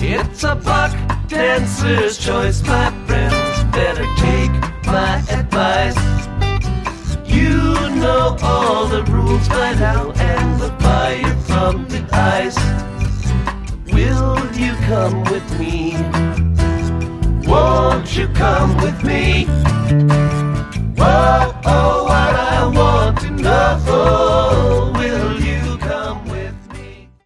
It's a buck dancer's choice, my friends. Better take my advice. You know all the rules by now, and the fire from the ice. Will you come with me? Won't you come with me?